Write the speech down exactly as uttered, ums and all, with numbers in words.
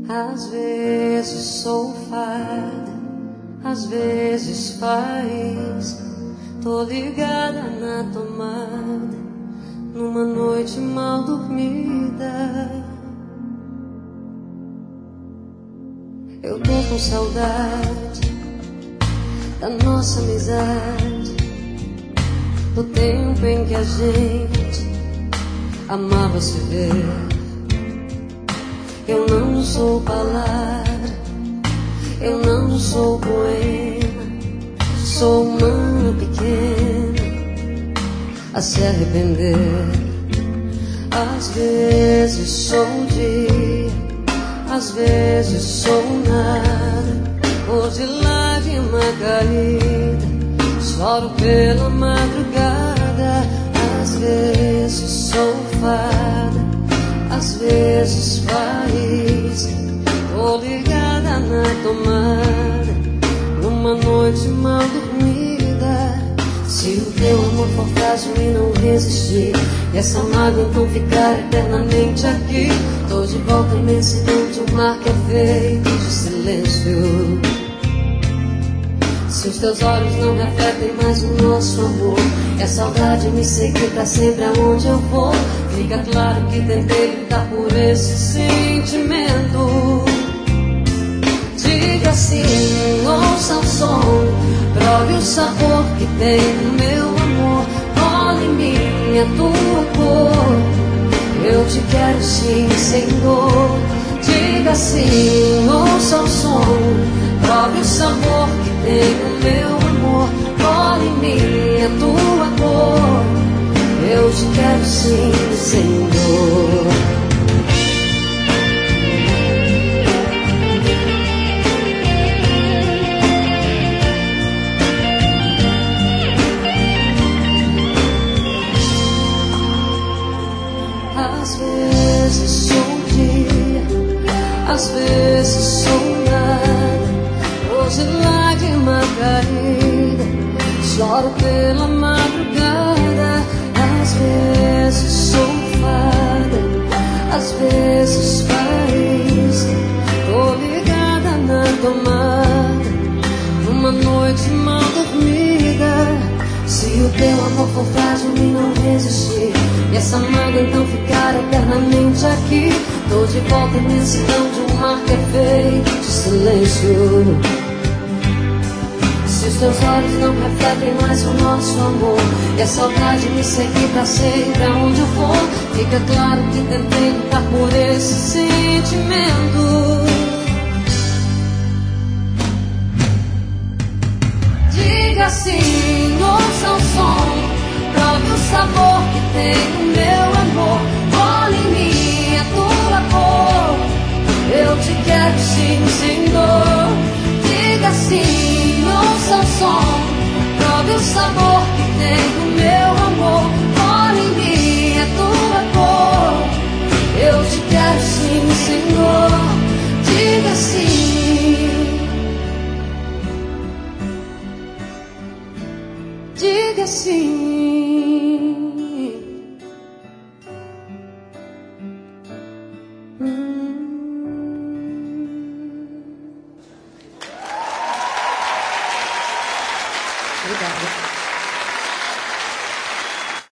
Às vezes sou fada, às vezes faz. Tô ligada na tomada, numa noite mal dormida. Eu tô com saudade da nossa amizade, do tempo em que a gente amava se ver. Eu não sou palavra, eu não sou poema, sou uma pequena a se arrepender. Às vezes sou dia, às vezes sou nada. Hoje lágrima caída, choro pela madrugada. Às vezes sou fada, às vezes faz. Tô ligada na tomada, numa noite mal dormida. Se o teu amor for frágil e não resistir, e essa mágoa então ficar eternamente aqui. Tô de volta à imensidão de um mar que é feito de silêncio. Se os teus olhos não refletem mais o nosso amor, e a saudade me segue pra sempre aonde eu for, fica claro que tentei lutar por esse sentimento. Diga sim, ouça o som, prove o sabor que tem no meu amor. Olhe em mim a tua cor, eu te quero sim, sem dor. Diga sim, ouça o som, prove o sabor que tem no meu amor. Olhe em mim a tua cor, eu te quero sim, sem dor. Às vezes sou dia, às vezes sou nada. Hoje lágrima caída, choro pela madrugada. Às vezes sou fada, às vezes faz. Tô ligada na tomada, numa noite mal dormida. Se o teu amor for frágil e não resistir, e essa mágoa então ficar eternamente aqui. Tô de volta à imensidão de um mar que é feito de silêncio. Se os teus olhos não refletem mais o nosso amor, e a saudade me segue pra sempre aonde eu for, fica claro que tentei lutar por esse sentimento. Diga sim, ouça o som, prove o sabor que tem no meu amor. Olhe em mim a tua cor, eu te quero sim, sem dor. Diga sim, ouça o som, prove o sabor